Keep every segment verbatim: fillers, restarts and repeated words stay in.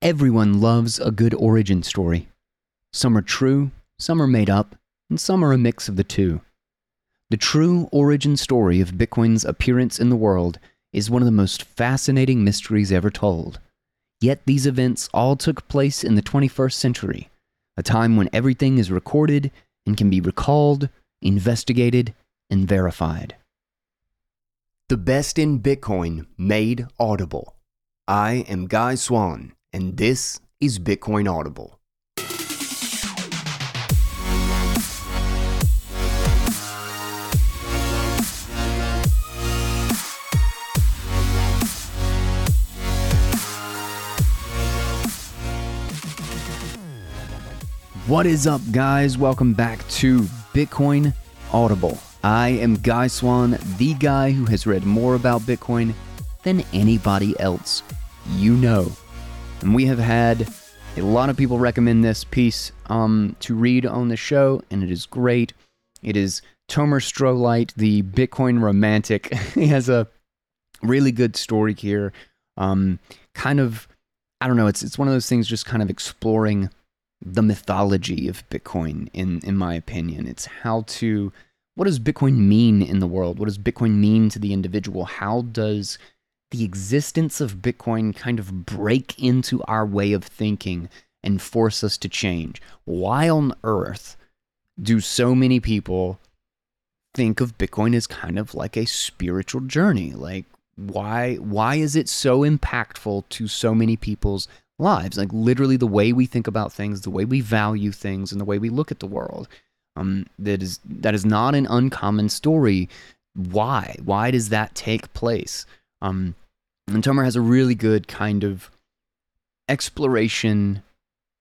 Everyone loves a good origin story. Some are true, some are made up, and some are a mix of the two. The true origin story of Bitcoin's appearance in the world is one of the most fascinating mysteries ever told. Yet these events all took place in the twenty-first century, a time when everything is recorded and can be recalled, investigated, and verified. The best in Bitcoin made audible. I am Guy Swan, and this is Bitcoin Audible. What is up, guys? Welcome back to Bitcoin Audible. I am Guy Swan, the guy who has read more about Bitcoin than anybody else you know. And we have had a lot of people recommend this piece um, to read on the show, and it is great. It is Tomer Strolight, the Bitcoin romantic. He has a really good story here. Um, kind of, I don't know, it's it's one of those things just kind of exploring the mythology of Bitcoin, in, in my opinion. It's how to, what does Bitcoin mean in the world? What does Bitcoin mean to the individual? How does the existence of Bitcoin kind of break into our way of thinking and force us to change? Why on earth do so many people think of Bitcoin as kind of like a spiritual journey? Like, why, why is it so impactful to so many people's lives? Like, literally the way we think about things, the way we value things, and the way we look at the world. Um, that is that is not an uncommon story. Why? Why does that take place? Um, and Tomer has a really good kind of exploration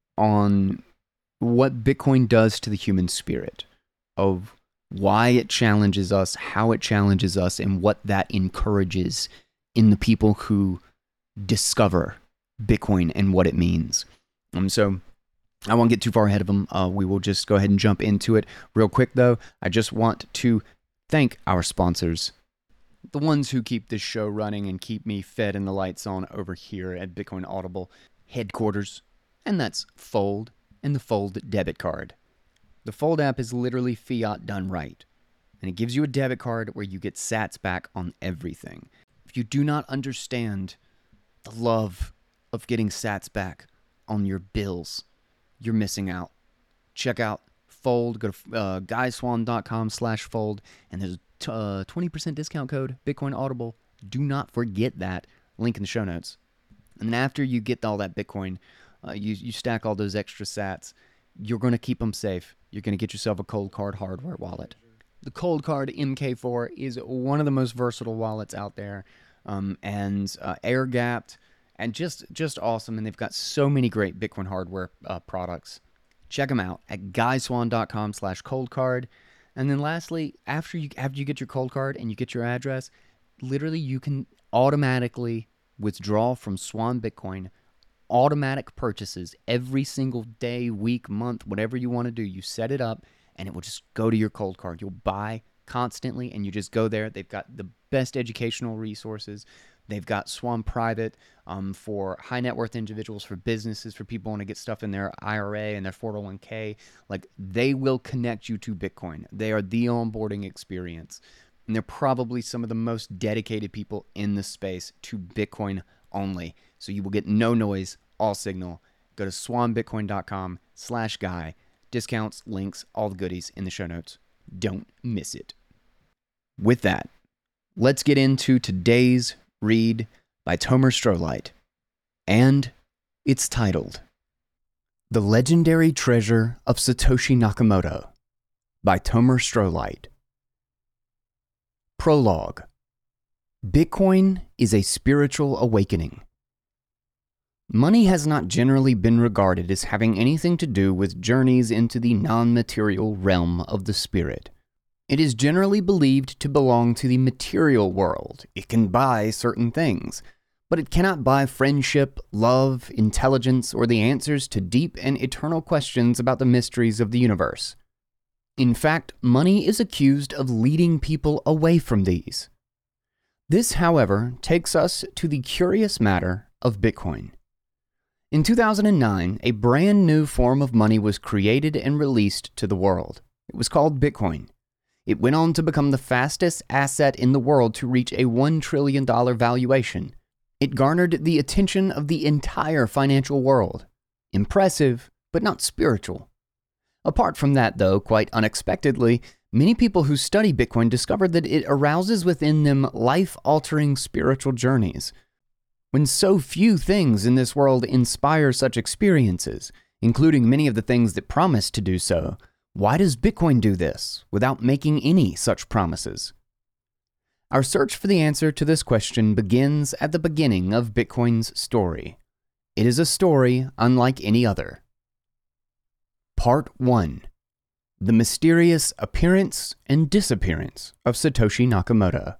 on what Bitcoin does to the human spirit, of why it challenges us, how it challenges us, and what that encourages in the people who discover Bitcoin and what it means. Um, so I won't get too far ahead of them. Uh, we will just go ahead and jump into it. Real quick, though, I just want to thank our sponsors, the ones who keep this show running and keep me fed and the lights on over here at Bitcoin Audible headquarters, and that's Fold and the Fold debit card. The Fold app is literally fiat done right, and it gives you a debit card where you get sats back on everything. If you do not understand the love of getting sats back on your bills, you're missing out. Check out Fold. Go to uh, guyswan.com slash fold, and there's a uh, twenty percent discount code, Bitcoin Audible. Do not forget that. Link in the show notes. And then after you get all that Bitcoin, uh, you, you stack all those extra sats, you're going to keep them safe. You're going to get yourself a Cold Card hardware wallet. The Cold Card M K four is one of the most versatile wallets out there, um, and uh, air-gapped, and just just awesome. And they've got so many great Bitcoin hardware uh, products. Check them out at guyswan.com slash cold card. And then lastly, after you after you get your Cold Card and you get your address, literally you can automatically withdraw from Swan Bitcoin. Automatic purchases every single day, week, month, whatever you want to do. You set it up and it will just go to your Cold Card. You'll buy constantly and you just go there. They've got the best educational resources. They've got Swan Private um, for high net worth individuals, for businesses, for people who want to get stuff in their I R A and their four oh one k. Like, they will connect you to Bitcoin. They are the onboarding experience. And they're probably some of the most dedicated people in the space to Bitcoin only. So you will get no noise, all signal. Go to swanbitcoin.com slash guy. Discounts, links, all the goodies in the show notes. Don't miss it. With that, let's get into today's read by Tomer Strolight, and it's titled The Legendary Treasure of Satoshi Nakamoto by Tomer Strolight. Prologue. Bitcoin is a spiritual awakening. Money has not generally been regarded as having anything to do with journeys into the non-material realm of the spirit. It is generally believed to belong to the material world. It can buy certain things, but it cannot buy friendship, love, intelligence, or the answers to deep and eternal questions about the mysteries of the universe. In fact, money is accused of leading people away from these. This, however, takes us to the curious matter of Bitcoin. In two thousand nine, a brand new form of money was created and released to the world. It was called Bitcoin. It went on to become the fastest asset in the world to reach a one trillion dollars valuation. It garnered the attention of the entire financial world. Impressive, but not spiritual. Apart from that, though, quite unexpectedly, many people who study Bitcoin discovered that it arouses within them life-altering spiritual journeys. When so few things in this world inspire such experiences, including many of the things that promise to do so, why does Bitcoin do this without making any such promises? Our search for the answer to this question begins at the beginning of Bitcoin's story. It is a story unlike any other. Part one. The mysterious appearance and disappearance of Satoshi Nakamoto.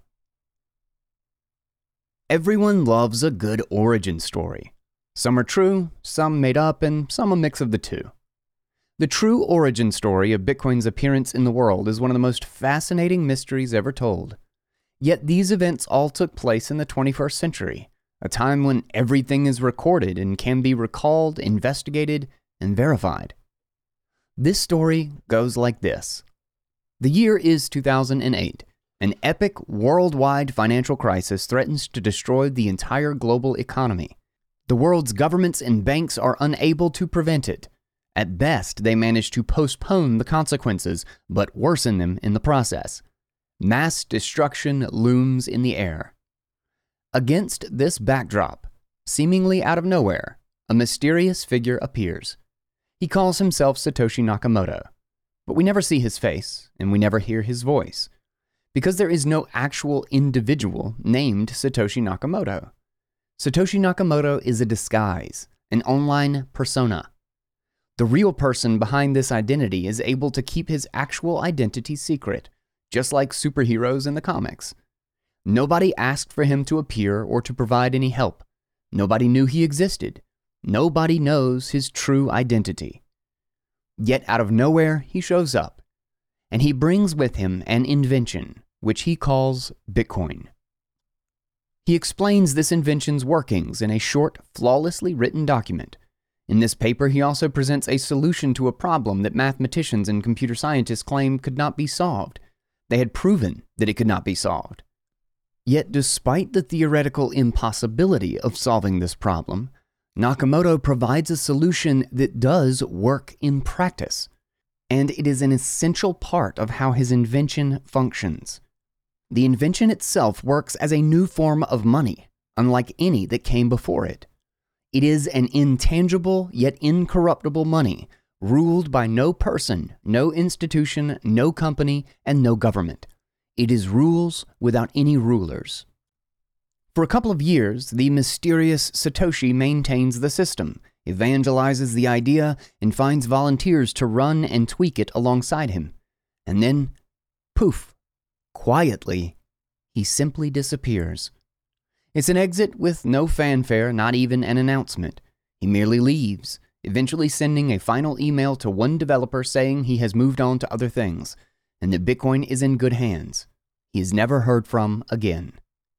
Everyone loves a good origin story. Some are true, some made up, and some a mix of the two. The true origin story of Bitcoin's appearance in the world is one of the most fascinating mysteries ever told. Yet these events all took place in the twenty-first century, a time when everything is recorded and can be recalled, investigated, and verified. This story goes like this. The year is two thousand eight. An epic worldwide financial crisis threatens to destroy the entire global economy. The world's governments and banks are unable to prevent it. At best, they manage to postpone the consequences, but worsen them in the process. Mass destruction looms in the air. Against this backdrop, seemingly out of nowhere, a mysterious figure appears. He calls himself Satoshi Nakamoto, but we never see his face, and we never hear his voice, because there is no actual individual named Satoshi Nakamoto. Satoshi Nakamoto is a disguise, an online persona. The real person behind this identity is able to keep his actual identity secret, just like superheroes in the comics. Nobody asked for him to appear or to provide any help. Nobody knew he existed. Nobody knows his true identity. Yet out of nowhere, he shows up, and he brings with him an invention, which he calls Bitcoin. He explains this invention's workings in a short, flawlessly written document. In this paper, he also presents a solution to a problem that mathematicians and computer scientists claim could not be solved. They had proven that it could not be solved. Yet, despite the theoretical impossibility of solving this problem, Nakamoto provides a solution that does work in practice, and it is an essential part of how his invention functions. The invention itself works as a new form of money, unlike any that came before it. It is an intangible yet incorruptible money, ruled by no person, no institution, no company, and no government. It is rules without any rulers. For a couple of years, the mysterious Satoshi maintains the system, evangelizes the idea, and finds volunteers to run and tweak it alongside him. And then, poof, quietly, he simply disappears. It's an exit with no fanfare, not even an announcement. He merely leaves, eventually sending a final email to one developer saying he has moved on to other things, and that Bitcoin is in good hands. He is never heard from again.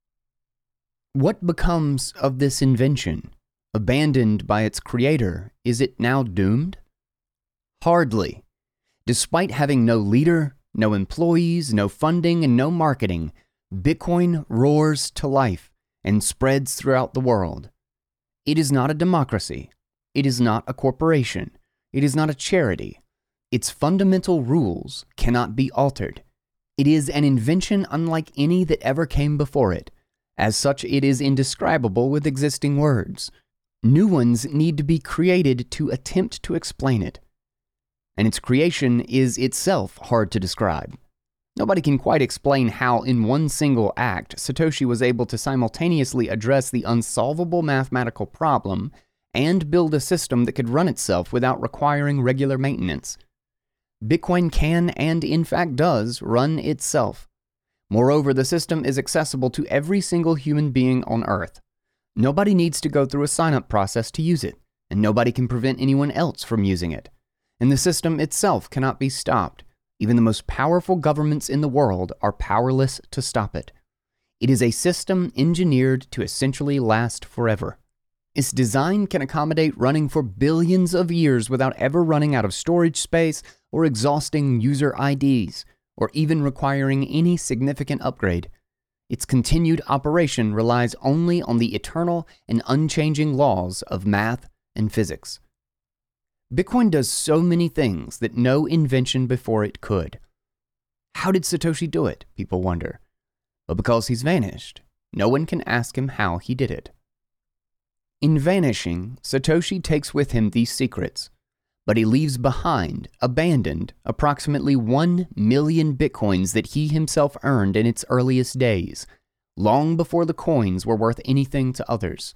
What becomes of this invention? Abandoned by its creator, is it now doomed? Hardly. Despite having no leader, no employees, no funding, and no marketing, Bitcoin roars to life and spreads throughout the world. It is not a democracy. It is not a corporation. It is not a charity. Its fundamental rules cannot be altered. It is an invention unlike any that ever came before it. As such, it is indescribable with existing words. New ones need to be created to attempt to explain it. And its creation is itself hard to describe. Nobody can quite explain how, in one single act, Satoshi was able to simultaneously address the unsolvable mathematical problem and build a system that could run itself without requiring regular maintenance. Bitcoin can, and in fact does, run itself. Moreover, the system is accessible to every single human being on Earth. Nobody needs to go through a sign-up process to use it, and nobody can prevent anyone else from using it. And the system itself cannot be stopped. Even the most powerful governments in the world are powerless to stop it. It is a system engineered to essentially last forever. Its design can accommodate running for billions of years without ever running out of storage space or exhausting user I Ds, or even requiring any significant upgrade. Its continued operation relies only on the eternal and unchanging laws of math and physics. Bitcoin does so many things that no invention before it could. How did Satoshi do it, people wonder? But because he's vanished, no one can ask him how he did it. In vanishing, Satoshi takes with him these secrets, but he leaves behind, abandoned, approximately one million bitcoins that he himself earned in its earliest days, long before the coins were worth anything to others.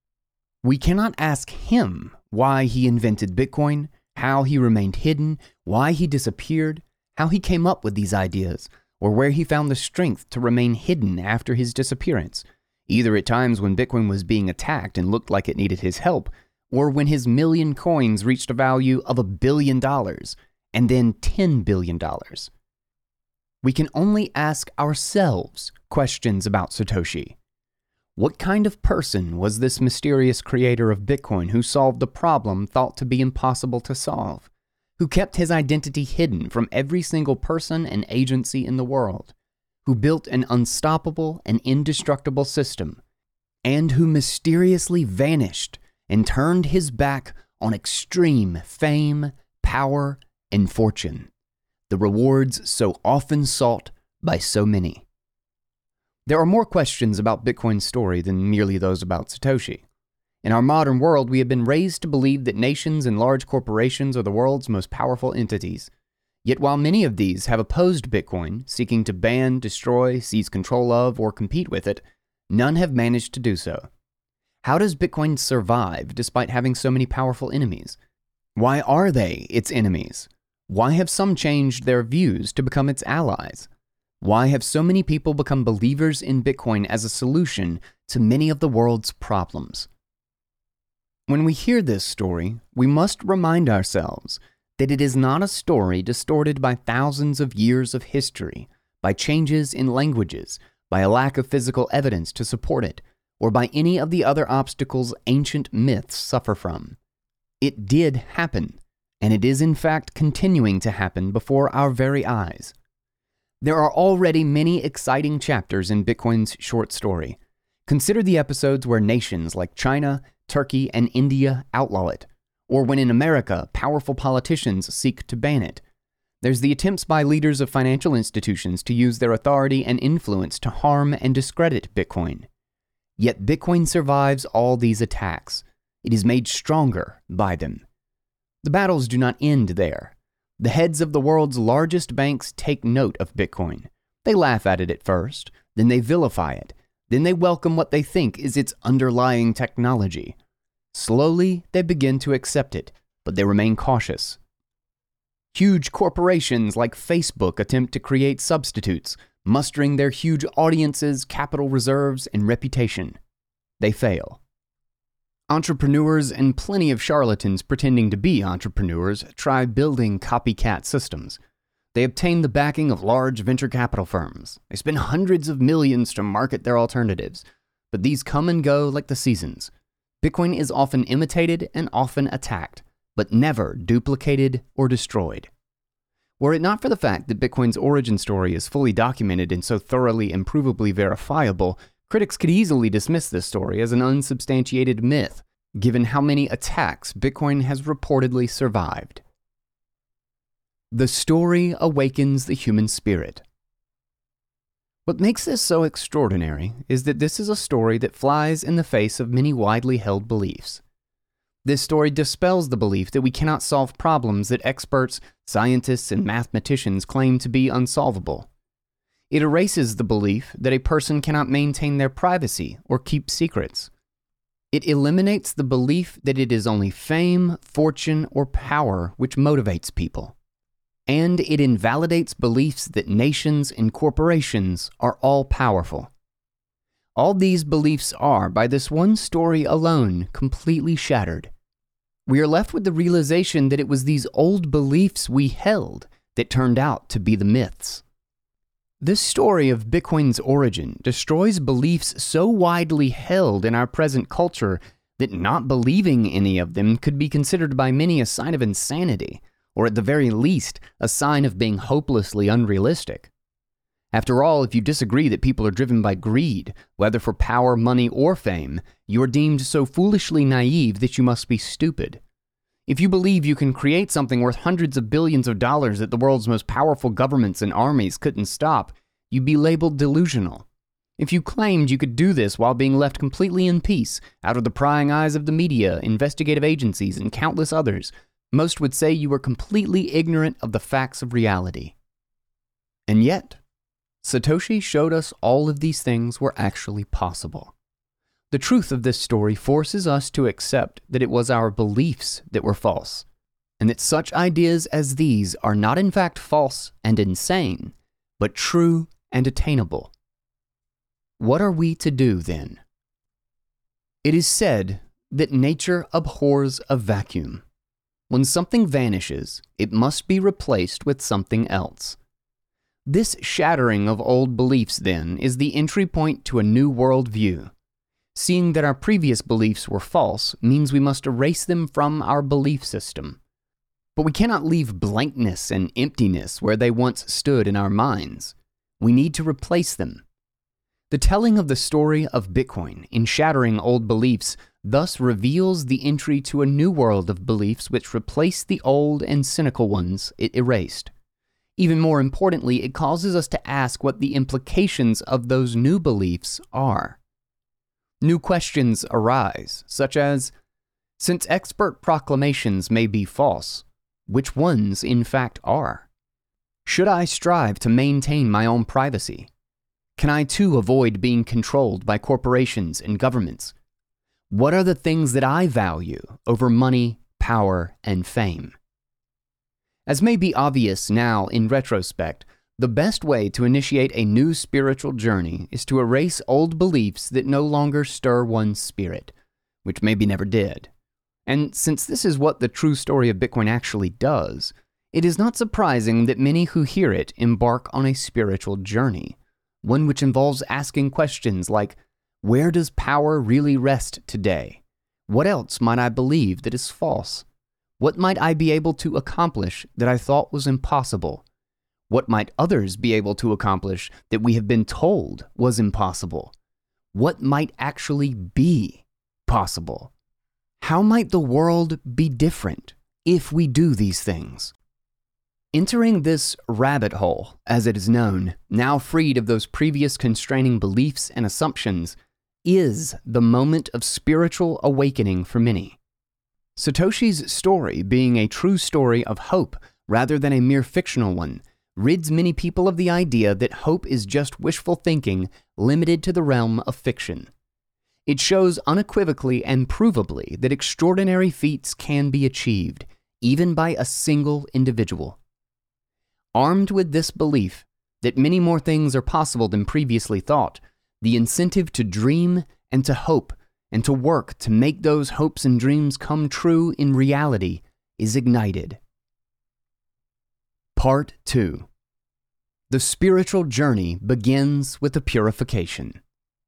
We cannot ask him why he invented Bitcoin, how he remained hidden, why he disappeared, how he came up with these ideas, or where he found the strength to remain hidden after his disappearance, either at times when Bitcoin was being attacked and looked like it needed his help, or when his million coins reached a value of a billion dollars, and then ten billion dollars. We can only ask ourselves questions about Satoshi. What kind of person was this mysterious creator of Bitcoin who solved a problem thought to be impossible to solve, who kept his identity hidden from every single person and agency in the world, who built an unstoppable and indestructible system, and who mysteriously vanished and turned his back on extreme fame, power, and fortune, the rewards so often sought by so many? There are more questions about Bitcoin's story than merely those about Satoshi. In our modern world, we have been raised to believe that nations and large corporations are the world's most powerful entities. Yet while many of these have opposed Bitcoin, seeking to ban, destroy, seize control of, or compete with it, none have managed to do so. How does Bitcoin survive despite having so many powerful enemies? Why are they its enemies? Why have some changed their views to become its allies? Why have so many people become believers in Bitcoin as a solution to many of the world's problems? When we hear this story, we must remind ourselves that it is not a story distorted by thousands of years of history, by changes in languages, by a lack of physical evidence to support it, or by any of the other obstacles ancient myths suffer from. It did happen, and it is in fact continuing to happen before our very eyes. There are already many exciting chapters in Bitcoin's short story. Consider the episodes where nations like China, Turkey, and India outlaw it, or when in America, powerful politicians seek to ban it. There's the attempts by leaders of financial institutions to use their authority and influence to harm and discredit Bitcoin. Yet Bitcoin survives all these attacks. It is made stronger by them. The battles do not end there. The heads of the world's largest banks take note of Bitcoin. They laugh at it at first, then they vilify it, then they welcome what they think is its underlying technology. Slowly, they begin to accept it, but they remain cautious. Huge corporations like Facebook attempt to create substitutes, mustering their huge audiences, capital reserves, and reputation. They fail. Entrepreneurs and plenty of charlatans pretending to be entrepreneurs try building copycat systems. They obtain the backing of large venture capital firms. They spend hundreds of millions to market their alternatives, but these come and go like the seasons. Bitcoin is often imitated and often attacked, but never duplicated or destroyed. Were it not for the fact that Bitcoin's origin story is fully documented and so thoroughly and provably verifiable, critics could easily dismiss this story as an unsubstantiated myth, given how many attacks Bitcoin has reportedly survived. The story awakens the human spirit. What makes this so extraordinary is that this is a story that flies in the face of many widely held beliefs. This story dispels the belief that we cannot solve problems that experts, scientists, and mathematicians claim to be unsolvable. It erases the belief that a person cannot maintain their privacy or keep secrets. It eliminates the belief that it is only fame, fortune, or power which motivates people. And it invalidates beliefs that nations and corporations are all powerful. All these beliefs are, by this one story alone, completely shattered. We are left with the realization that it was these old beliefs we held that turned out to be the myths. This story of Bitcoin's origin destroys beliefs so widely held in our present culture that not believing any of them could be considered by many a sign of insanity, or at the very least, a sign of being hopelessly unrealistic. After all, if you disagree that people are driven by greed, whether for power, money, or fame, you are deemed so foolishly naive that you must be stupid. If you believe you can create something worth hundreds of billions of dollars that the world's most powerful governments and armies couldn't stop, you'd be labeled delusional. If you claimed you could do this while being left completely in peace, out of the prying eyes of the media, investigative agencies, and countless others, most would say you were completely ignorant of the facts of reality. And yet, Satoshi showed us all of these things were actually possible. The truth of this story forces us to accept that it was our beliefs that were false, and that such ideas as these are not in fact false and insane, but true and attainable. What are we to do then? It is said that nature abhors a vacuum. When something vanishes, it must be replaced with something else. This shattering of old beliefs, then, is the entry point to a new worldview. Seeing that our previous beliefs were false means we must erase them from our belief system. But we cannot leave blankness and emptiness where they once stood in our minds. We need to replace them. The telling of the story of Bitcoin in shattering old beliefs thus reveals the entry to a new world of beliefs which replace the old and cynical ones it erased. Even more importantly, it causes us to ask what the implications of those new beliefs are. New questions arise, such as, since expert proclamations may be false, which ones in fact are? Should I strive to maintain my own privacy? Can I too avoid being controlled by corporations and governments? What are the things that I value over money, power, and fame? As may be obvious now in retrospect, the best way to initiate a new spiritual journey is to erase old beliefs that no longer stir one's spirit, which maybe never did. And since this is what the true story of Bitcoin actually does, it is not surprising that many who hear it embark on a spiritual journey, one which involves asking questions like, where does power really rest today? What else might I believe that is false? What might I be able to accomplish that I thought was impossible? What might others be able to accomplish that we have been told was impossible? What might actually be possible? How might the world be different if we do these things? Entering this rabbit hole, as it is known, now freed of those previous constraining beliefs and assumptions, is the moment of spiritual awakening for many. Satoshi's story, being a true story of hope rather than a mere fictional one, rids many people of the idea that hope is just wishful thinking limited to the realm of fiction. It shows unequivocally and provably that extraordinary feats can be achieved, even by a single individual. Armed with this belief that many more things are possible than previously thought, the incentive to dream and to hope and to work to make those hopes and dreams come true in reality is ignited. Part two. The spiritual journey begins with the purification.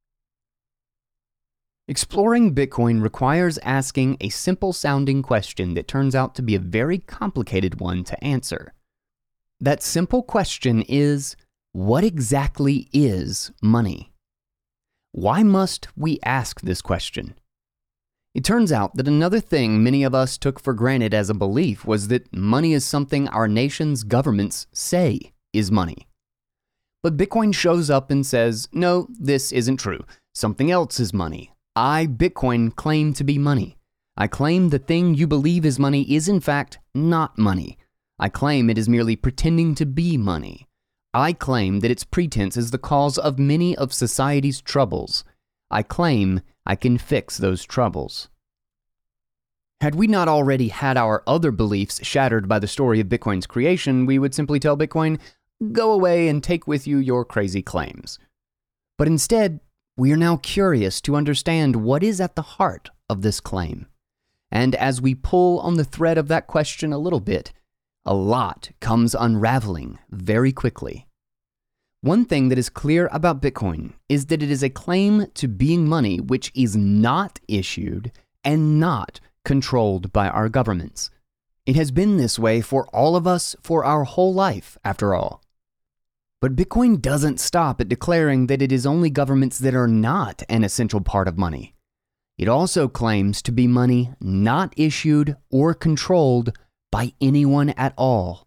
Exploring Bitcoin requires asking a simple-sounding question that turns out to be a very complicated one to answer. That simple question is, what exactly is money? Why must we ask this question? It turns out that another thing many of us took for granted as a belief was that money is something our nation's governments say is money. But Bitcoin shows up and says, no, this isn't true. Something else is money. I, Bitcoin, claim to be money. I claim the thing you believe is money is in fact not money. I claim it is merely pretending to be money. I claim that its pretense is the cause of many of society's troubles. I claim I can fix those troubles. Had we not already had our other beliefs shattered by the story of Bitcoin's creation, we would simply tell Bitcoin, go away and take with you your crazy claims. But instead, we are now curious to understand what is at the heart of this claim. And as we pull on the thread of that question a little bit, a lot comes unraveling very quickly. One thing that is clear about Bitcoin is that it is a claim to being money which is not issued and not controlled by our governments. It has been this way for all of us for our whole life, after all. But Bitcoin doesn't stop at declaring that it is only governments that are not an essential part of money. It also claims to be money not issued or controlled by anyone at all.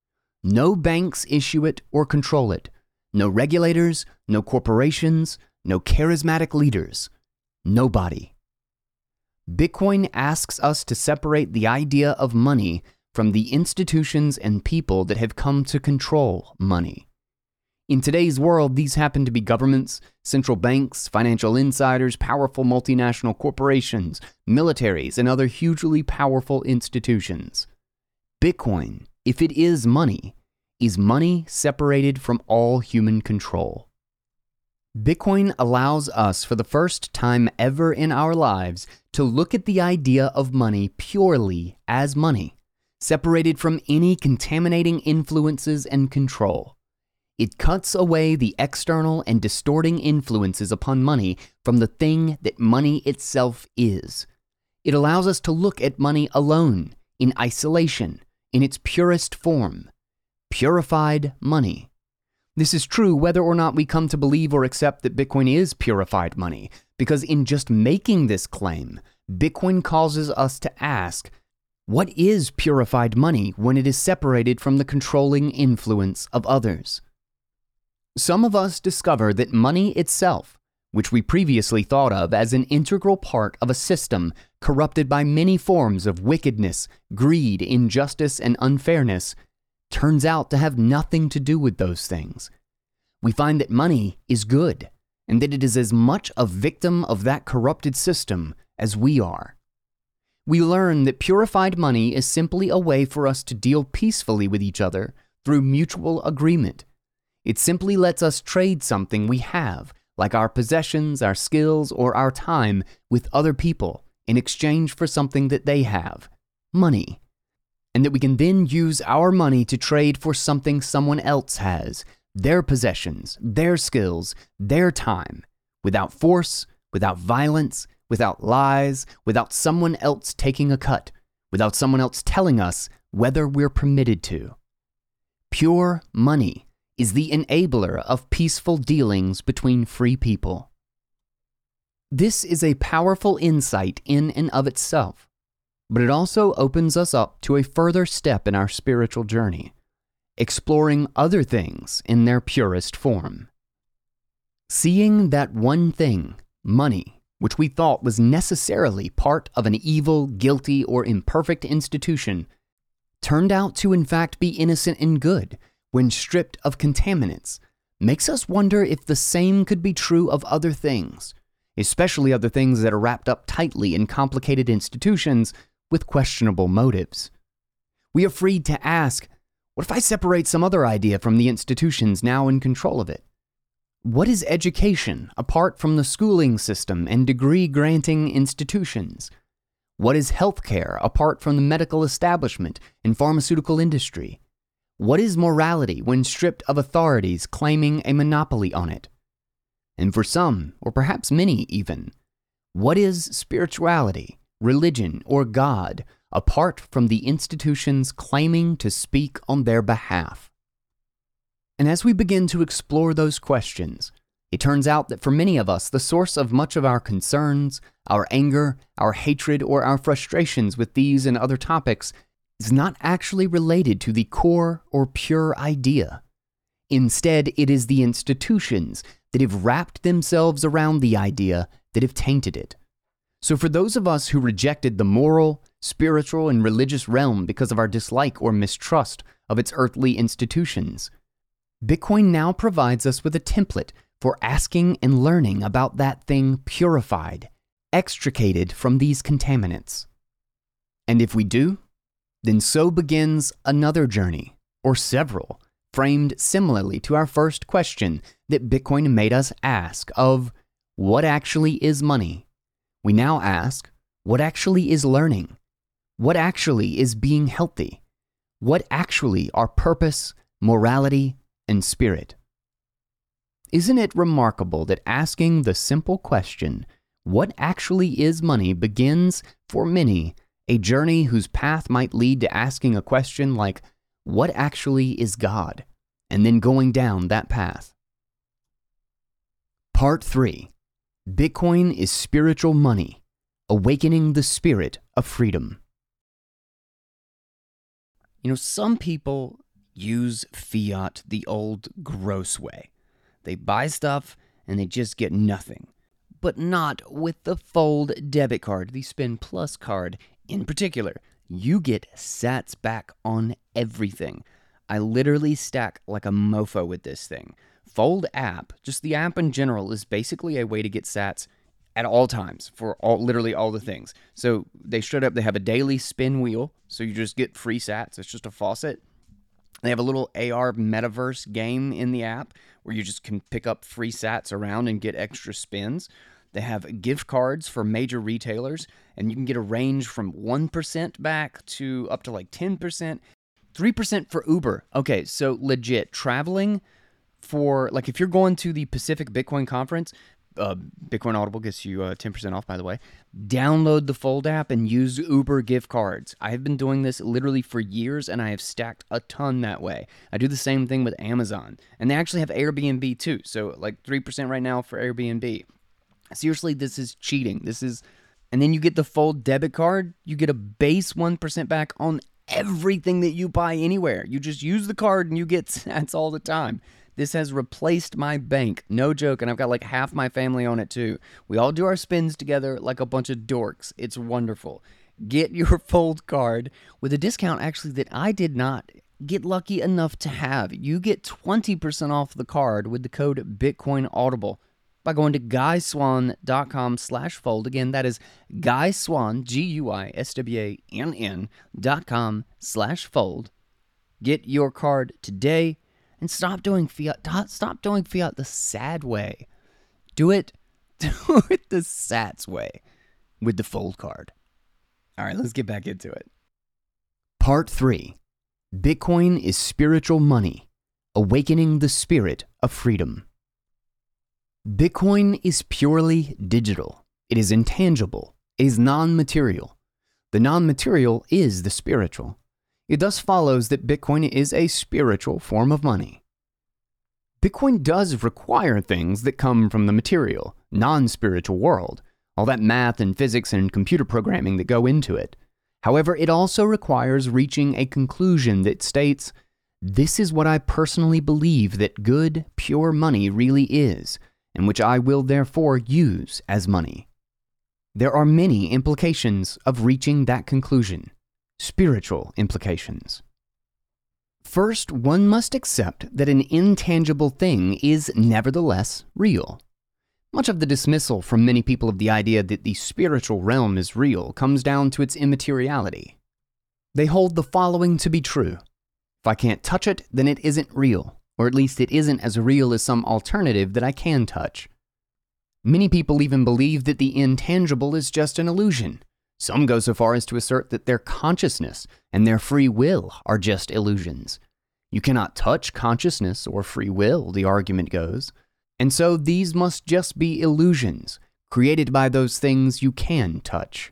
No banks issue it or control it. No regulators, no corporations, no charismatic leaders. Nobody. Bitcoin asks us to separate the idea of money from the institutions and people that have come to control money. In today's world, these happen to be governments, central banks, financial insiders, powerful multinational corporations, militaries, and other hugely powerful institutions. Bitcoin, if it is money, is money separated from all human control. Bitcoin allows us for the first time ever in our lives to look at the idea of money purely as money, separated from any contaminating influences and control. It cuts away the external and distorting influences upon money from the thing that money itself is. It allows us to look at money alone, in isolation, in its purest form. Purified money. This is true whether or not we come to believe or accept that Bitcoin is purified money, because in just making this claim, Bitcoin causes us to ask, what is purified money when it is separated from the controlling influence of others? Some of us discover that money itself, which we previously thought of as an integral part of a system corrupted by many forms of wickedness, greed, injustice, and unfairness, turns out to have nothing to do with those things. We find that money is good, and that it is as much a victim of that corrupted system as we are. We learn that purified money is simply a way for us to deal peacefully with each other through mutual agreement. It simply lets us trade something we have, like our possessions, our skills, or our time, with other people in exchange for something that they have, money. And that we can then use our money to trade for something someone else has, their possessions, their skills, their time, without force, without violence, without lies, without someone else taking a cut, without someone else telling us whether we're permitted to. Pure money is the enabler of peaceful dealings between free people. This is a powerful insight in and of itself, but it also opens us up to a further step in our spiritual journey, exploring other things in their purest form. Seeing that one thing, money, which we thought was necessarily part of an evil, guilty, or imperfect institution, turned out to in fact be innocent and good, when stripped of contaminants, makes us wonder if the same could be true of other things, especially other things that are wrapped up tightly in complicated institutions with questionable motives. We are freed to ask, what if I separate some other idea from the institutions now in control of it? What is education apart from the schooling system and degree-granting institutions? What is healthcare apart from the medical establishment and pharmaceutical industry? What is morality when stripped of authorities claiming a monopoly on it? And for some, or perhaps many even, what is spirituality, religion, or God apart from the institutions claiming to speak on their behalf? And as we begin to explore those questions, it turns out that for many of us, the source of much of our concerns, our anger, our hatred, or our frustrations with these and other topics is not actually related to the core or pure idea. Instead, it is the institutions that have wrapped themselves around the idea that have tainted it. So for those of us who rejected the moral, spiritual, and religious realm because of our dislike or mistrust of its earthly institutions, Bitcoin now provides us with a template for asking and learning about that thing purified, extricated from these contaminants. And if we do, then so begins another journey, or several, framed similarly to our first question that Bitcoin made us ask of, what actually is money? We now ask, what actually is learning? What actually is being healthy? What actually are purpose, morality, and spirit? Isn't it remarkable that asking the simple question, what actually is money begins, for many, a journey whose path might lead to asking a question like, what actually is God? And then going down that path. Part three. Bitcoin is spiritual money, awakening the spirit of freedom. You know, some people use fiat the old gross way. They buy stuff and they just get nothing. But not with the Fold debit card, the Spend Plus card in particular. You get sats back on everything. I literally stack like a mofo with this thing. Fold app, just the app in general, is basically a way to get sats at all times for all literally all the things. So they straight up, they have a daily spin wheel, so you just get free sats. It's just a faucet. They have a little A R metaverse game in the app where you just can pick up free sats around and get extra spins. They have gift cards for major retailers, and you can get a range from one percent back to up to like ten percent. three percent for Uber. Okay, so legit, traveling for, like if you're going to the Pacific Bitcoin Conference, uh, Bitcoin Audible gets you uh, ten percent off, by the way. Download the Fold app and use Uber gift cards. I have been doing this literally for years, and I have stacked a ton that way. I do the same thing with Amazon, and they actually have Airbnb too, so like three percent right now for Airbnb. Seriously, this is cheating. This is, and then you get the Fold debit card, you get a base one percent back on everything that you buy anywhere. You just use the card and you get sats all the time. This has replaced my bank. No joke, and I've got like half my family on it too. We all do our spins together like a bunch of dorks. It's wonderful. Get your Fold card with a discount actually that I did not get lucky enough to have. You get twenty percent off the card with the code Bitcoin Audible by going to guyswann.com slash fold. Again, that is guyswann, G U I S W A N N dot com slash fold. Get your card today and stop doing fiat. Stop doing fiat the sad way. Do it, do it the sats way with the Fold card. All right, let's get back into it. Part three. Bitcoin is spiritual money, awakening the spirit of freedom. Bitcoin is purely digital. It is intangible. It is non-material. The non-material is the spiritual. It thus follows that Bitcoin is a spiritual form of money. Bitcoin does require things that come from the material, non-spiritual world, all that math and physics and computer programming that go into it. However, it also requires reaching a conclusion that states, this is what I personally believe that good, pure money really is, and which I will therefore use as money. There are many implications of reaching that conclusion, spiritual implications. First, one must accept that an intangible thing is nevertheless real. Much of the dismissal from many people of the idea that the spiritual realm is real comes down to its immateriality. They hold the following to be true. If I can't touch it, then it isn't real. Or at least it isn't as real as some alternative that I can touch. Many people even believe that the intangible is just an illusion. Some go so far as to assert that their consciousness and their free will are just illusions. You cannot touch consciousness or free will, the argument goes, and so these must just be illusions, created by those things you can touch.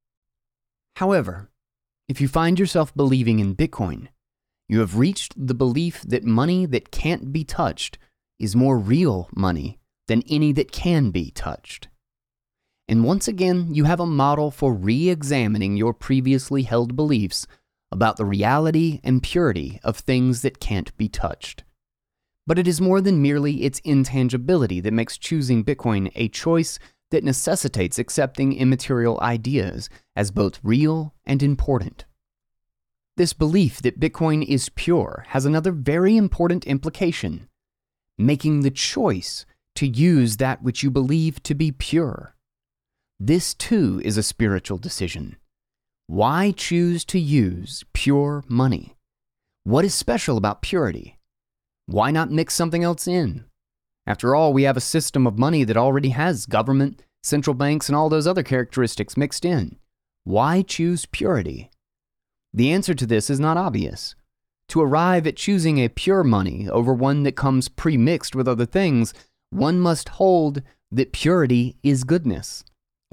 However, if you find yourself believing in Bitcoin, you have reached the belief that money that can't be touched is more real money than any that can be touched. And once again, you have a model for re-examining your previously held beliefs about the reality and purity of things that can't be touched. But it is more than merely its intangibility that makes choosing Bitcoin a choice that necessitates accepting immaterial ideas as both real and important. This belief that Bitcoin is pure has another very important implication: making the choice to use that which you believe to be pure. This too is a spiritual decision. Why choose to use pure money? What is special about purity? Why not mix something else in? After all, we have a system of money that already has government, central banks, and all those other characteristics mixed in. Why choose purity? The answer to this is not obvious. To arrive at choosing a pure money over one that comes pre-mixed with other things, one must hold that purity is goodness.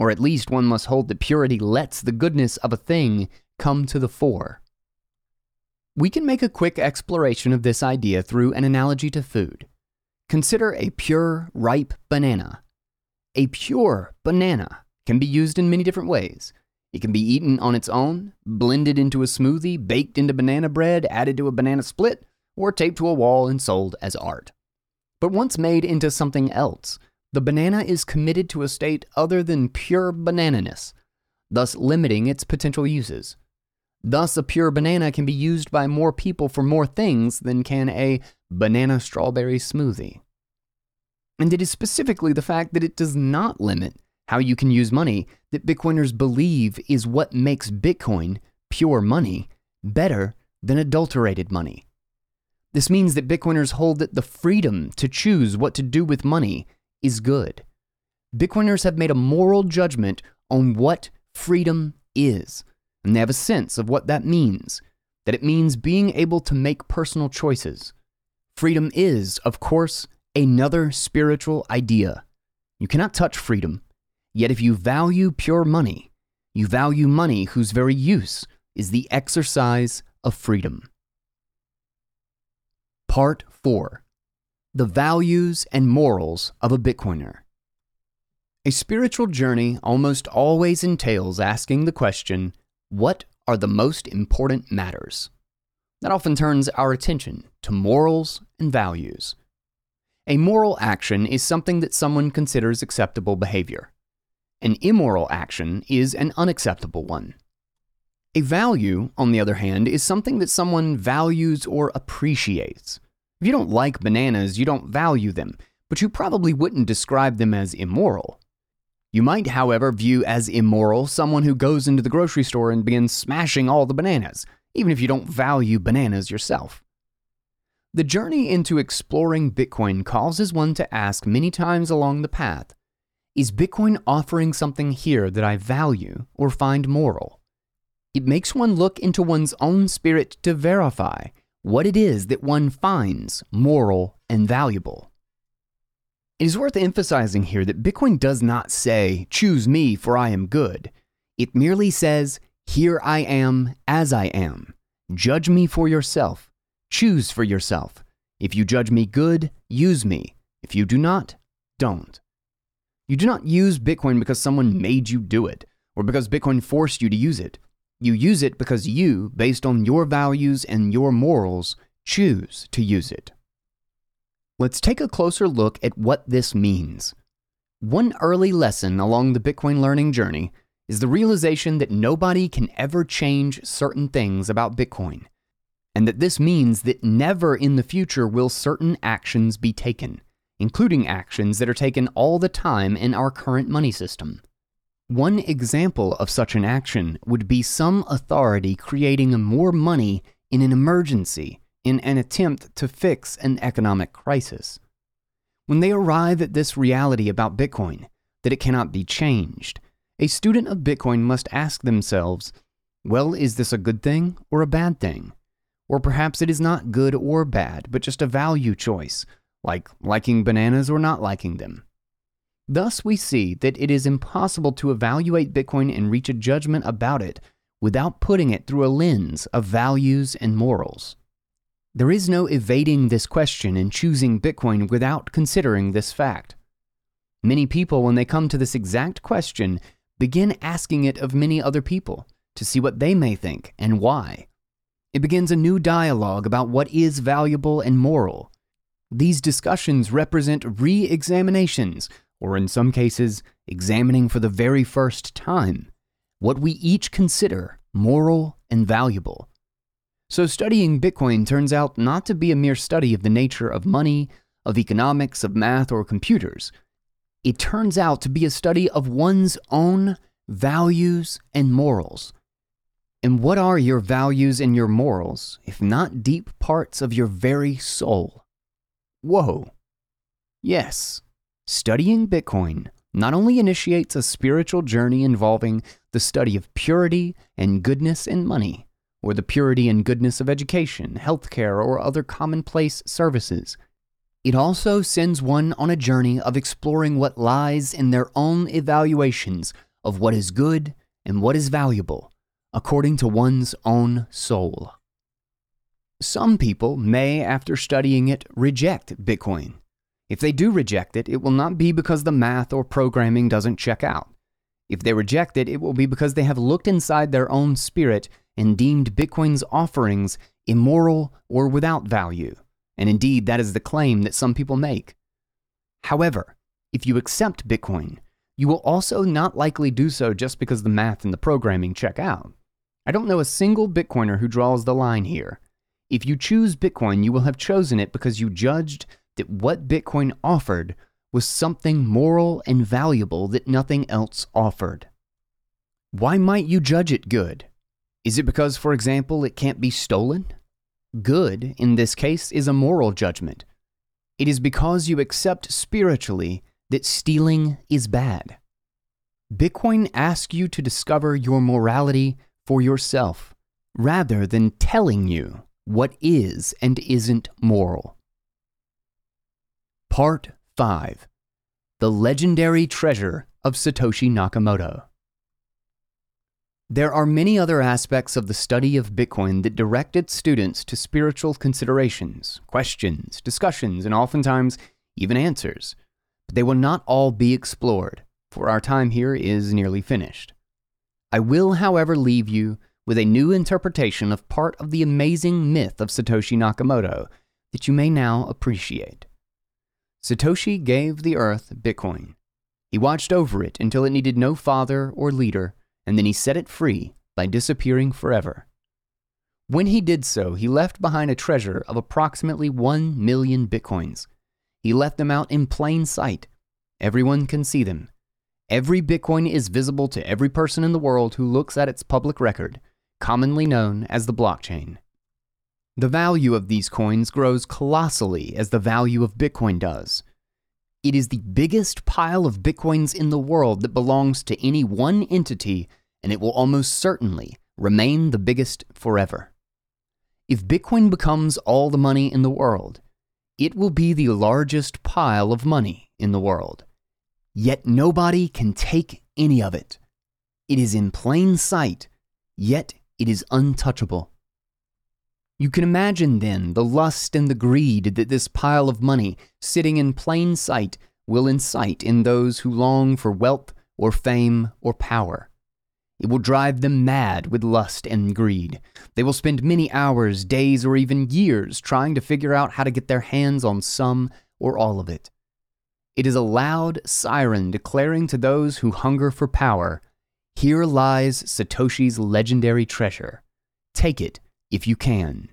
Or at least one must hold that purity lets the goodness of a thing come to the fore. We can make a quick exploration of this idea through an analogy to food. Consider a pure, ripe banana. A pure banana can be used in many different ways. It can be eaten on its own, blended into a smoothie, baked into banana bread, added to a banana split, or taped to a wall and sold as art. But once made into something else, the banana is committed to a state other than pure banananess, thus limiting its potential uses. Thus, a pure banana can be used by more people for more things than can a banana strawberry smoothie. And it is specifically the fact that it does not limit how you can use money that Bitcoiners believe is what makes Bitcoin, pure money, better than adulterated money. This means that Bitcoiners hold that the freedom to choose what to do with money is good. Bitcoiners have made a moral judgment on what freedom is, and they have a sense of what that means, that it means being able to make personal choices. Freedom is, of course, another spiritual idea. You cannot touch freedom, yet if you value pure money, you value money whose very use is the exercise of freedom. Part four. The values and morals of a Bitcoiner. A spiritual journey almost always entails asking the question, what are the most important matters? That often turns our attention to morals and values. A moral action is something that someone considers acceptable behavior. An immoral action is an unacceptable one. A value, on the other hand, is something that someone values or appreciates. If you don't like bananas, you don't value them, but you probably wouldn't describe them as immoral. You might, however, view as immoral someone who goes into the grocery store and begins smashing all the bananas, even if you don't value bananas yourself. The journey into exploring Bitcoin causes one to ask many times along the path, is Bitcoin offering something here that I value or find moral? It makes one look into one's own spirit to verify what it is that one finds moral and valuable. It is worth emphasizing here that Bitcoin does not say, choose me for I am good. It merely says, here I am as I am. Judge me for yourself. Choose for yourself. If you judge me good, use me. If you do not, don't. You do not use Bitcoin because someone made you do it, or because Bitcoin forced you to use it. You use it because you, based on your values and your morals, choose to use it. Let's take a closer look at what this means. One early lesson along the Bitcoin learning journey is the realization that nobody can ever change certain things about Bitcoin, and that this means that never in the future will certain actions be taken, including actions that are taken all the time in our current money system. One example of such an action would be some authority creating more money in an emergency in an attempt to fix an economic crisis. When they arrive at this reality about Bitcoin, that it cannot be changed, a student of Bitcoin must ask themselves, well, is this a good thing or a bad thing? Or perhaps it is not good or bad, but just a value choice, like liking bananas or not liking them. Thus, we see that it is impossible to evaluate Bitcoin and reach a judgment about it without putting it through a lens of values and morals. There is no evading this question and choosing Bitcoin without considering this fact. Many people, when they come to this exact question, begin asking it of many other people to see what they may think and why. It begins a new dialogue about what is valuable and moral. These discussions represent re-examinations, or in some cases, examining for the very first time, what we each consider moral and valuable. So studying Bitcoin turns out not to be a mere study of the nature of money, of economics, of math, or computers. It turns out to be a study of one's own values and morals. And what are your values and your morals, if not deep parts of your very soul? Whoa. Yes, studying Bitcoin not only initiates a spiritual journey involving the study of purity and goodness in money, or the purity and goodness of education, healthcare, or other commonplace services, it also sends one on a journey of exploring what lies in their own evaluations of what is good and what is valuable, according to one's own soul. Some people may, after studying it, reject Bitcoin. If they do reject it, it will not be because the math or programming doesn't check out. If they reject it, it will be because they have looked inside their own spirit and deemed Bitcoin's offerings immoral or without value. And indeed, that is the claim that some people make. However, if you accept Bitcoin, you will also not likely do so just because the math and the programming check out. I don't know a single Bitcoiner who draws the line here. If you choose Bitcoin, you will have chosen it because you judged that what Bitcoin offered was something moral and valuable that nothing else offered. Why might you judge it good? Is it because, for example, it can't be stolen? Good, in this case, is a moral judgment. It is because you accept spiritually that stealing is bad. Bitcoin asks you to discover your morality for yourself, rather than telling you what is and isn't moral. Part five. The Legendary Treasure of Satoshi Nakamoto. There are many other aspects of the study of Bitcoin that direct its students to spiritual considerations, questions, discussions, and oftentimes even answers. But they will not all be explored, for our time here is nearly finished. I will, however, leave you with a new interpretation of part of the amazing myth of Satoshi Nakamoto that you may now appreciate. Satoshi gave the earth Bitcoin. He watched over it until it needed no father or leader, and then he set it free by disappearing forever. When he did so, he left behind a treasure of approximately one million Bitcoins. He left them out in plain sight. Everyone can see them. Every Bitcoin is visible to every person in the world who looks at its public record, commonly known as the blockchain. The value of these coins grows colossally as the value of Bitcoin does. It is the biggest pile of Bitcoins in the world that belongs to any one entity, and it will almost certainly remain the biggest forever. If Bitcoin becomes all the money in the world, it will be the largest pile of money in the world. Yet nobody can take any of it. It is in plain sight, yet it is untouchable. You can imagine then the lust and the greed that this pile of money sitting in plain sight will incite in those who long for wealth or fame or power. It will drive them mad with lust and greed. They will spend many hours, days, or even years trying to figure out how to get their hands on some or all of it. It is a loud siren declaring to those who hunger for power, "Here lies Satoshi's legendary treasure. Take it if you can."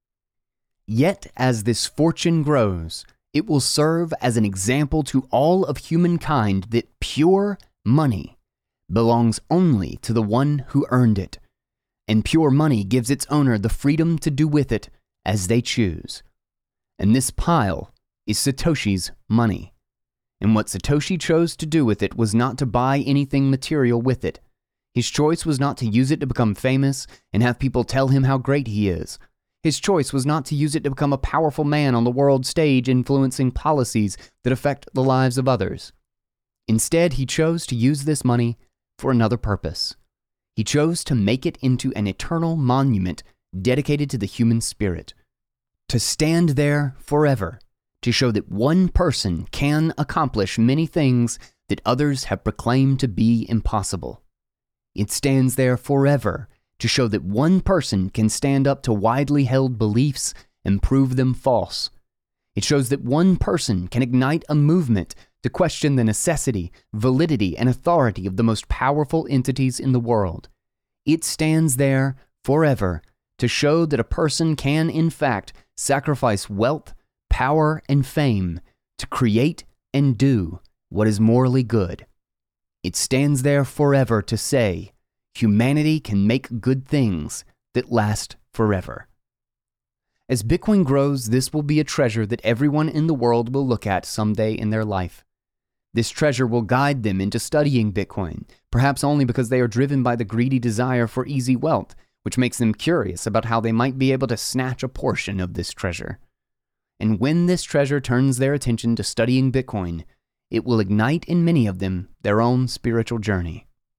Yet as this fortune grows, it will serve as an example to all of humankind that pure money belongs only to the one who earned it, and pure money gives its owner the freedom to do with it as they choose. And this pile is Satoshi's money. And what Satoshi chose to do with it was not to buy anything material with it. His choice was not to use it to become famous and have people tell him how great he is. His choice was not to use it to become a powerful man on the world stage influencing policies that affect the lives of others. Instead, he chose to use this money for another purpose. He chose to make it into an eternal monument dedicated to the human spirit, to stand there forever, to show that one person can accomplish many things that others have proclaimed to be impossible. It stands there forever to show that one person can stand up to widely held beliefs and prove them false. It shows that one person can ignite a movement to question the necessity, validity, and authority of the most powerful entities in the world. It stands there forever to show that a person can, in fact, sacrifice wealth, power, and fame to create and do what is morally good. It stands there forever to say, humanity can make good things that last forever. As Bitcoin grows, this will be a treasure that everyone in the world will look at someday in their life. This treasure will guide them into studying Bitcoin, perhaps only because they are driven by the greedy desire for easy wealth, which makes them curious about how they might be able to snatch a portion of this treasure. And when this treasure turns their attention to studying Bitcoin, it will ignite in many of them their own spiritual journey.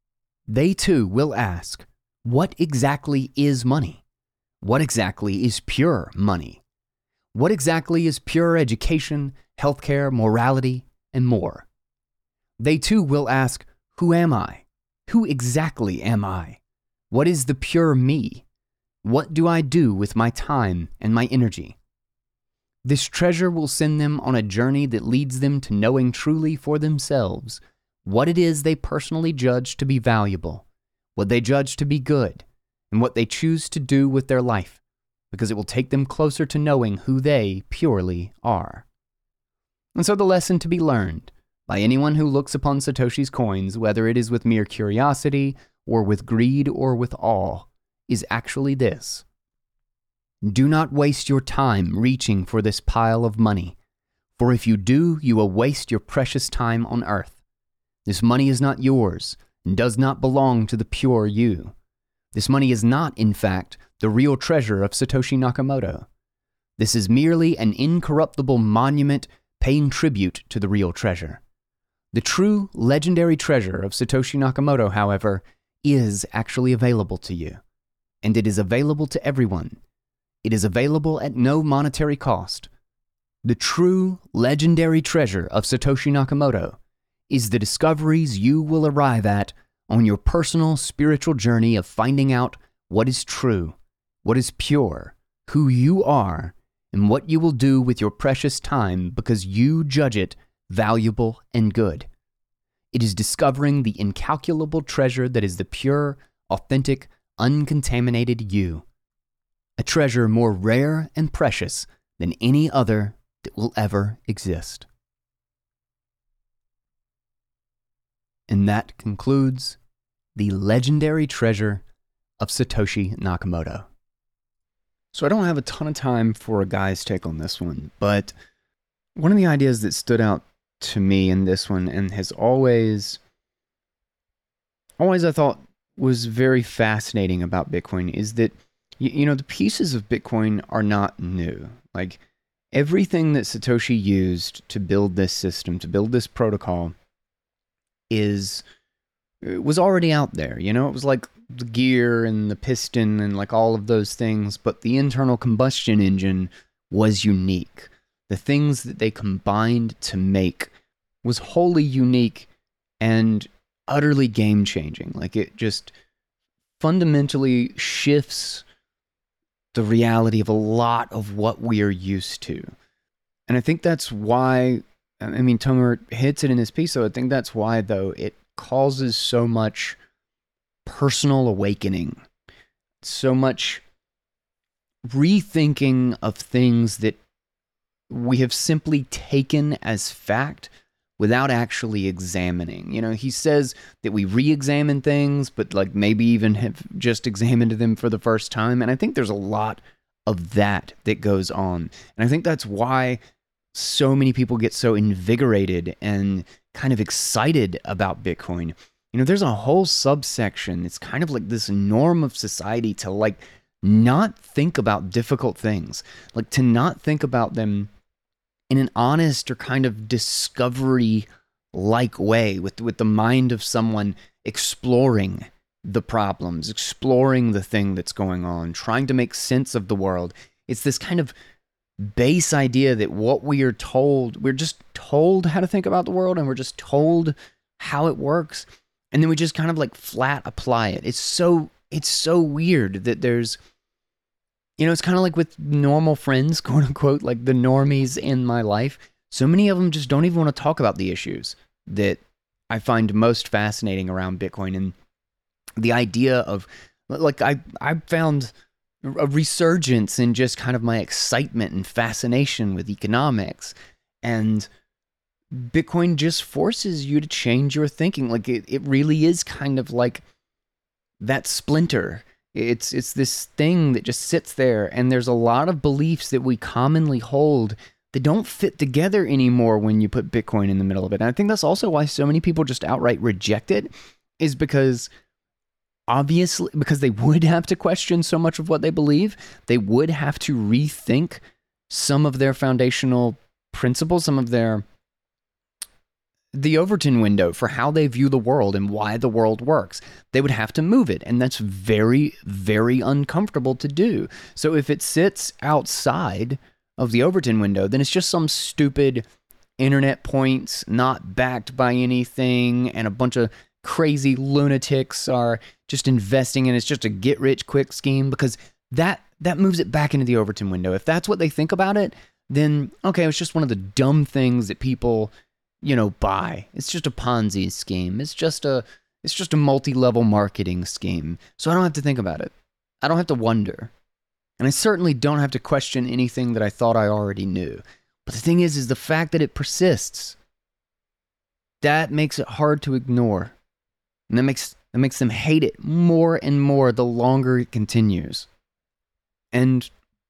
They too will ask, what exactly is money? What exactly is pure money? What exactly is pure education, healthcare, morality, and more? They too will ask, who am I? Who exactly am I? What is the pure me? What do I do with my time and my energy? This treasure will send them on a journey that leads them to knowing truly for themselves what it is they personally judge to be valuable, what they judge to be good, and what they choose to do with their life, because it will take them closer to knowing who they purely are. And so the lesson to be learned by anyone who looks upon Satoshi's coins, whether it is with mere curiosity or with greed or with awe, is actually this. Do not waste your time reaching for this pile of money, for if you do, you will waste your precious time on earth. This money is not yours and does not belong to the pure you. This money is not, in fact, the real treasure of Satoshi Nakamoto. This is merely an incorruptible monument paying tribute to the real treasure. The true legendary treasure of Satoshi Nakamoto, however, is actually available to you. And it is available to everyone. It is available at no monetary cost. The true legendary treasure of Satoshi Nakamoto is the discoveries you will arrive at on your personal spiritual journey of finding out what is true, what is pure, who you are, and what you will do with your precious time because you judge it valuable and good. It is discovering the incalculable treasure that is the pure, authentic, uncontaminated you. A treasure more rare and precious than any other that will ever exist. And that concludes the legendary treasure of Satoshi Nakamoto. So I don't have a ton of time for a guy's take on this one, but one of the ideas that stood out to me in this one and has always, always I thought was very fascinating about Bitcoin is that, you, you know, the pieces of Bitcoin are not new. Like everything that Satoshi used to build this system, to build this protocol, is it was already out there. You know, it was like the gear and the piston and like all of those things, but the internal combustion engine was unique. The things that they combined to make was wholly unique and utterly game-changing. Like it just fundamentally shifts the reality of a lot of what we are used to. And I think that's why, I mean, Tomer hits it in his piece, so I think that's why, though, it causes so much personal awakening, so much rethinking of things that we have simply taken as fact without actually examining. You know, he says that we re-examine things, but like maybe even have just examined them for the first time. And I think there's a lot of that that goes on. And I think that's why so many people get so invigorated and kind of excited about Bitcoin. You know, there's a whole subsection. It's kind of like this norm of society to like not think about difficult things, like to not think about them in an honest or kind of discovery-like way, with with the mind of someone exploring the problems, exploring the thing that's going on, trying to make sense of the world. It's this kind of base idea that what we are told, we're just told how to think about the world, and we're just told how it works, and then we just kind of like flat apply it. It's so it's so weird that there's, you know, it's kind of like with normal friends, quote unquote, like the normies in my life. So many of them just don't even want to talk about the issues that I find most fascinating around Bitcoin. And the idea of, like, I, I found a resurgence in just kind of my excitement and fascination with economics. And Bitcoin just forces you to change your thinking. Like, it, it really is kind of like that splinter. It's it's this thing that just sits there, and there's a lot of beliefs that we commonly hold that don't fit together anymore when you put Bitcoin in the middle of it. And I think that's also why so many people just outright reject it, is because obviously, because they would have to question so much of what they believe. They would have to rethink some of their foundational principles, some of their the Overton window for how they view the world and why the world works. They would have to move it, and that's very, very uncomfortable to do. So if it sits outside of the Overton window, then it's just some stupid internet points not backed by anything, and a bunch of crazy lunatics are just investing in it. It's just a get-rich-quick scheme, because that that moves it back into the Overton window. If that's what they think about it, then, okay, it's just one of the dumb things that people, you know, buy. It's just a Ponzi scheme. It's just a it's just a multi-level marketing scheme. So I don't have to think about it. I don't have to wonder. And I certainly don't have to question anything that I thought I already knew. But the thing is, is the fact that it persists, that makes it hard to ignore. And that makes, that makes them hate it more and more the longer it continues. And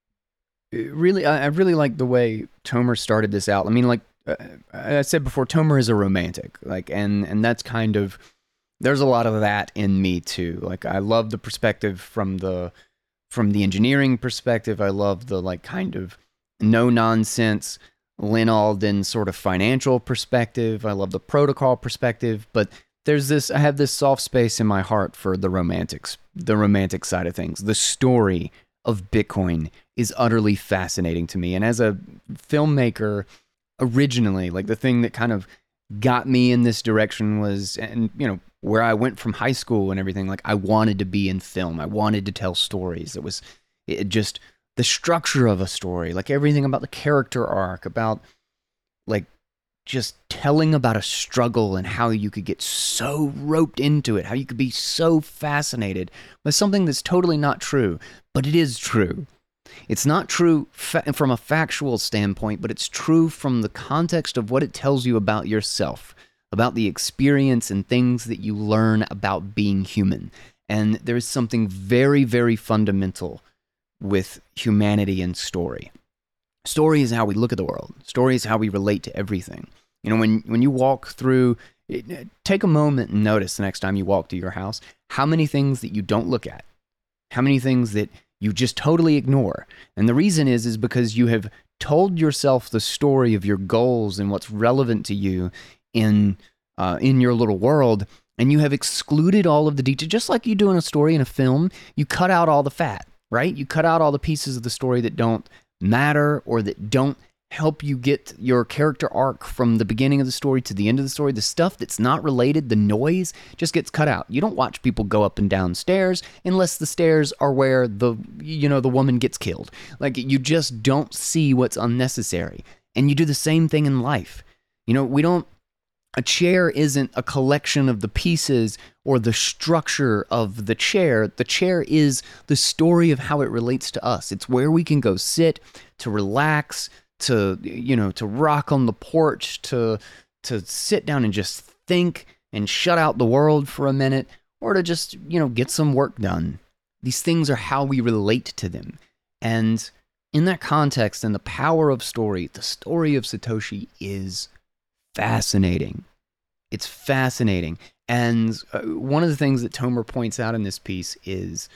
really, I, I really like the way Tomer started this out. I mean, like uh, I said before, Tomer is a romantic. Like, and, and that's kind of, there's a lot of that in me too. Like, I love the perspective from the, from the engineering perspective. I love the, like, kind of no-nonsense Lyn Alden sort of financial perspective. I love the protocol perspective, but there's this, I have this soft space in my heart for the romantics, the romantic side of things. The story of Bitcoin is utterly fascinating to me. And as a filmmaker, originally, like, the thing that kind of got me in this direction was, and you know, where I went from high school and everything, like, I wanted to be in film. I wanted to tell stories. It was it just the structure of a story, like everything about the character arc, about like just telling about a struggle and how you could get so roped into it, how you could be so fascinated by something that's totally not true, but it is true. It's not true fa- from a factual standpoint, but it's true from the context of what it tells you about yourself, about the experience and things that you learn about being human. And there is something very, very fundamental with humanity and story. Story is how we look at the world. Story is how we relate to everything. You know, when, when you walk through, take a moment and notice the next time you walk to your house, how many things that you don't look at, how many things that you just totally ignore. And the reason is, is because you have told yourself the story of your goals and what's relevant to you in, uh, in your little world, and you have excluded all of the details. Just like you do in a story in a film, you cut out all the fat, right? You cut out all the pieces of the story that don't matter or that don't help you get your character arc from the beginning of the story to the end of the story. The stuff that's not related, the noise, just gets cut out. You don't watch people go up and down stairs unless the stairs are where the, you know, the woman gets killed. Like, you just don't see what's unnecessary. And you do the same thing in life. You know, we don't, a chair isn't a collection of the pieces or the structure of the chair. The chair is the story of how it relates to us. It's where we can go sit, to relax, to, you know, to rock on the porch, to to sit down and just think and shut out the world for a minute, or to just, you know, get some work done. These things are how we relate to them. And in that context and the power of story, the story of Satoshi is fascinating. It's fascinating. And uh, one of the things that Tomer points out in this piece is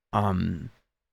um,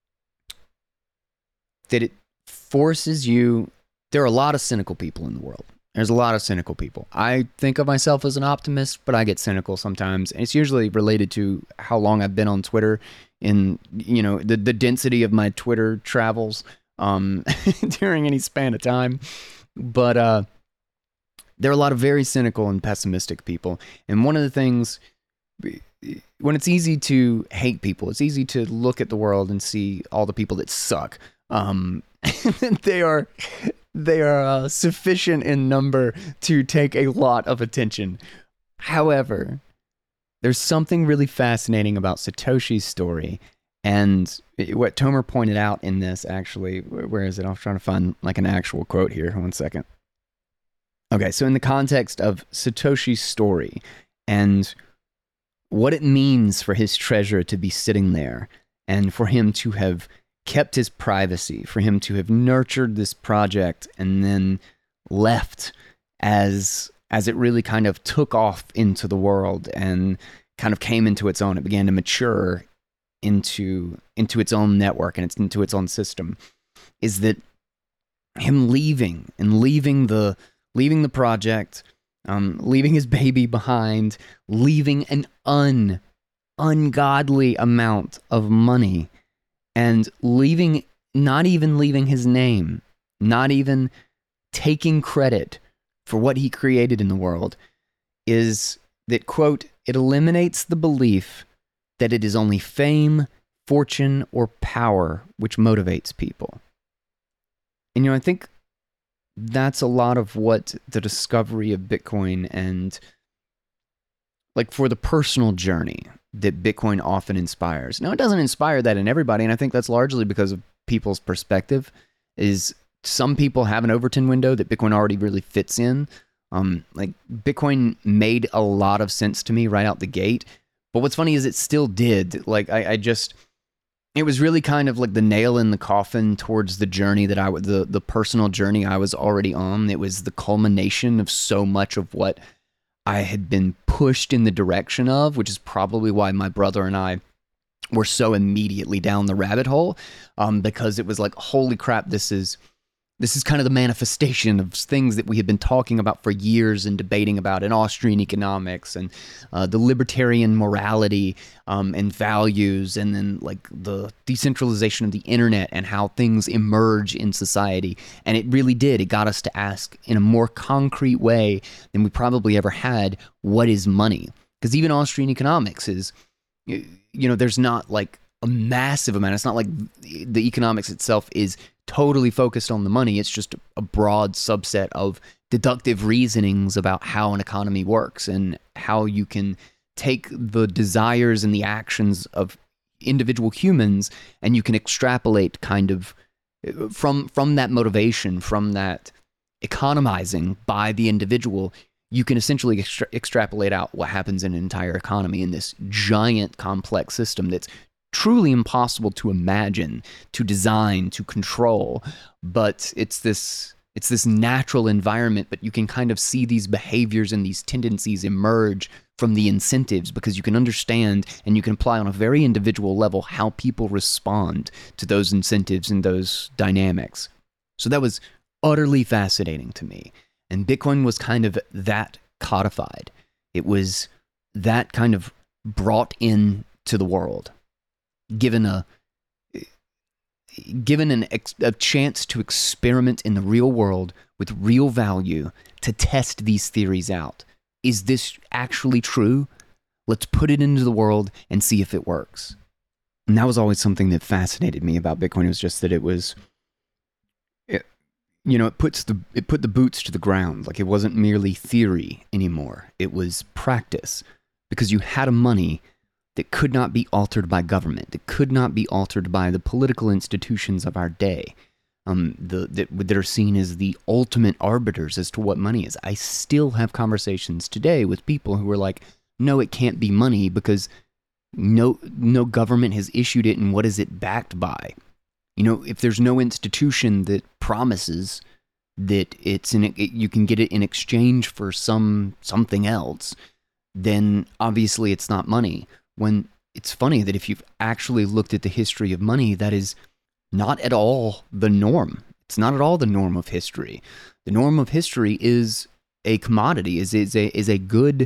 that it forces you. There are a lot of cynical people in the world. There's a lot of cynical people. I think of myself as an optimist, but I get cynical sometimes. And it's usually related to how long I've been on Twitter, and, you know, the, the density of my Twitter travels um, during any span of time. But uh, there are a lot of very cynical and pessimistic people. And one of the things, when it's easy to hate people, it's easy to look at the world and see all the people that suck. Um, they are... They are uh, sufficient in number to take a lot of attention. However, there's something really fascinating about Satoshi's story. And what Tomer pointed out in this, actually, where is it? I was trying to find like an actual quote here. One second. Okay, so in the context of Satoshi's story and what it means for his treasure to be sitting there and for him to have kept his privacy, for him to have nurtured this project and then left as as it really kind of took off into the world and kind of came into its own. It began to mature into into its own network and it's into its own system. Is that him leaving and leaving the leaving the project, um, leaving his baby behind, leaving an un ungodly amount of money, and leaving not even leaving his name, not even taking credit for what he created in the world, is that, quote, it eliminates the belief that it is only fame, fortune, or power which motivates people. And, you know, I think that's a lot of what the discovery of Bitcoin and, like, for the personal journey that Bitcoin often inspires. Now, it doesn't inspire that in everybody, and I think that's largely because of people's perspective. Is some people have an Overton window that Bitcoin already really fits in. Um, like, Bitcoin made a lot of sense to me right out the gate. But what's funny is it still did. Like, I, I just, it was really kind of like the nail in the coffin towards the journey that I would, the, the personal journey I was already on. It was the culmination of so much of what I had been pushed in the direction of, which is probably why my brother and I were so immediately down the rabbit hole. Um, because it was like, holy crap, this is, This is kind of the manifestation of things that we have been talking about for years and debating about in Austrian economics and uh, the libertarian morality um, and values, and then like the decentralization of the internet and how things emerge in society. And it really did. It got us to ask in a more concrete way than we probably ever had, what is money? Because even Austrian economics is, you know, there's not like a massive amount. It's not like the economics itself is totally focused on the money. It's just a broad subset of deductive reasonings about how an economy works and how you can take the desires and the actions of individual humans and you can extrapolate kind of from from that motivation, from that economizing by the individual, you can essentially extra- extrapolate out what happens in an entire economy in this giant complex system that's truly impossible to imagine, to design, to control. But it's this it's this natural environment, but you can kind of see these behaviors and these tendencies emerge from the incentives, because you can understand and you can apply on a very individual level how people respond to those incentives and those dynamics. So that was utterly fascinating to me. And Bitcoin was kind of that codified. It was that kind of brought in to the world. Given a given an ex, a chance to experiment in the real world with real value to test these theories out. Is this actually true? Let's put it into the world and see if it works. And that was always something that fascinated me about Bitcoin. It was just that it was, it, you know, it puts the it put the boots to the ground. Like, it wasn't merely theory anymore. It was practice, because you had a money that could not be altered by government, that could not be altered by the political institutions of our day, um, the, that, that are seen as the ultimate arbiters as to what money is. I still have conversations today with people who are like, no, it can't be money because no, no government has issued it, and what is it backed by? You know, if there's no institution that promises that it's in, it, you can get it in exchange for some something else, then obviously it's not money. When it's funny that if you've actually looked at the history of money, that is not at all the norm. It's not at all the norm of history. The norm of history is a commodity, is, is, a, is a good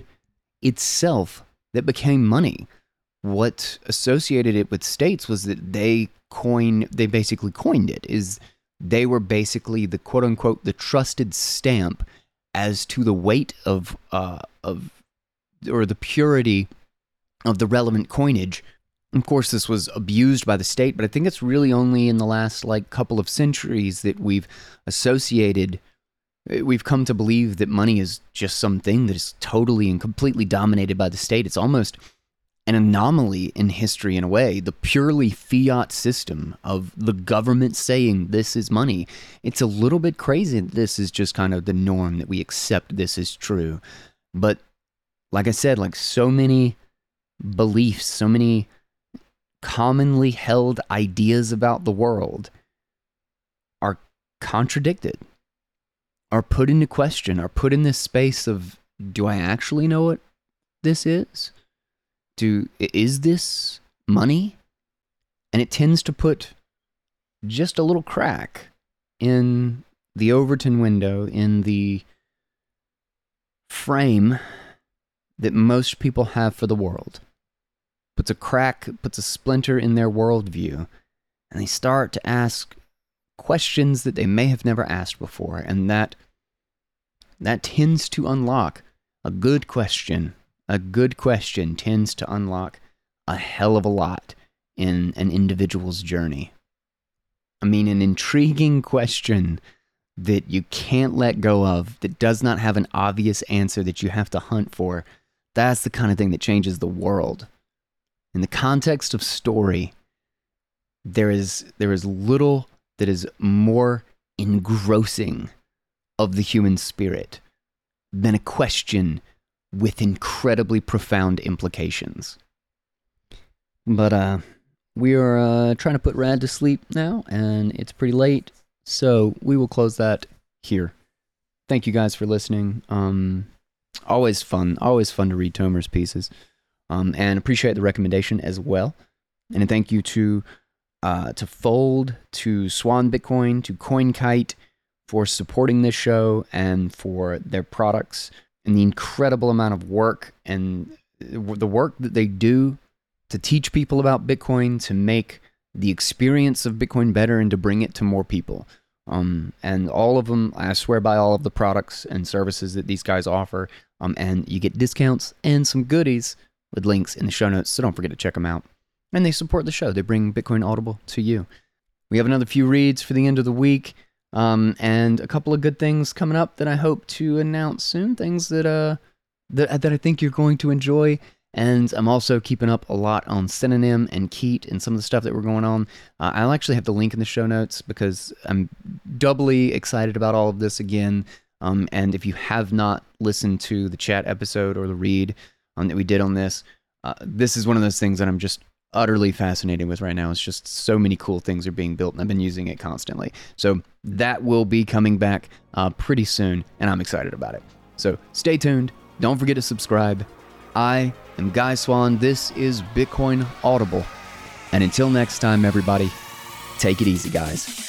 itself that became money. What associated it with states was that they coined, they basically coined it, is they were basically the quote unquote, the trusted stamp as to the weight of, uh, of, or the purity of the relevant coinage. Of course, this was abused by the state, but I think it's really only in the last like couple of centuries that we've associated, we've come to believe that money is just something that is totally and completely dominated by the state. It's almost an anomaly in history in a way, the purely fiat system of the government saying this is money. It's a little bit crazy that this is just kind of the norm, that we accept this is true. But like I said, like so many beliefs, so many commonly held ideas about the world are contradicted, are put into question, are put in this space of, do I actually know what this is? Do, is this money? And it tends to put just a little crack in the Overton window, in the frame that most people have for the world, puts a crack, puts a splinter in their worldview, and they start to ask questions that they may have never asked before, and that that tends to unlock a good question. A good question tends to unlock a hell of a lot in an individual's journey. I mean, an intriguing question that you can't let go of, that does not have an obvious answer that you have to hunt for, that's the kind of thing that changes the world. In the context of story, there is there is little that is more engrossing of the human spirit than a question with incredibly profound implications. But uh, we are uh, trying to put Rad to sleep now, and it's pretty late, so we will close that here. Thank you guys for listening. Um, always fun, always fun to read Tomer's pieces, um, and appreciate the recommendation as well. And thank you to uh, to Fold, to Swan Bitcoin, to CoinKite for supporting this show and for their products and the incredible amount of work and the work that they do to teach people about Bitcoin, to make the experience of Bitcoin better and to bring it to more people. Um, and all of them, I swear by all of the products and services that these guys offer. Um, and you get discounts and some goodies with links in the show notes, so don't forget to check them out. And they support the show. They bring Bitcoin Audible to you. We have another few reads for the end of the week, um, and a couple of good things coming up that I hope to announce soon. Things that uh that that I think you're going to enjoy. And I'm also keeping up a lot on Synonym and Keat and some of the stuff that we're going on. Uh, I'll actually have the link in the show notes because I'm doubly excited about all of this again. Um, and if you have not listened to the chat episode or the read um, that we did on this, uh, this is one of those things that I'm just utterly fascinated with right now. It's just so many cool things are being built, and I've been using it constantly. So that will be coming back uh, pretty soon, and I'm excited about it. So stay tuned. Don't forget to subscribe. I am Guy Swan. This is Bitcoin Audible. And until next time, everybody, take it easy, guys.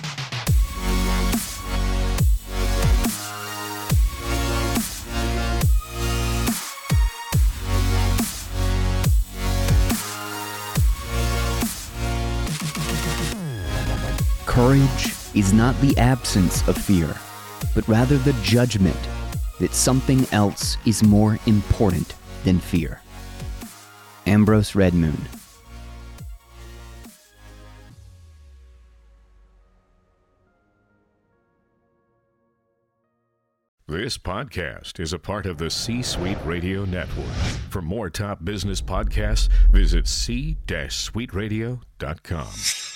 Courage is not the absence of fear, but rather the judgment that something else is more important than fear. Ambrose Redmoon. This podcast is a part of the C-Suite Radio Network. For more top business podcasts, visit c suite radio dot com.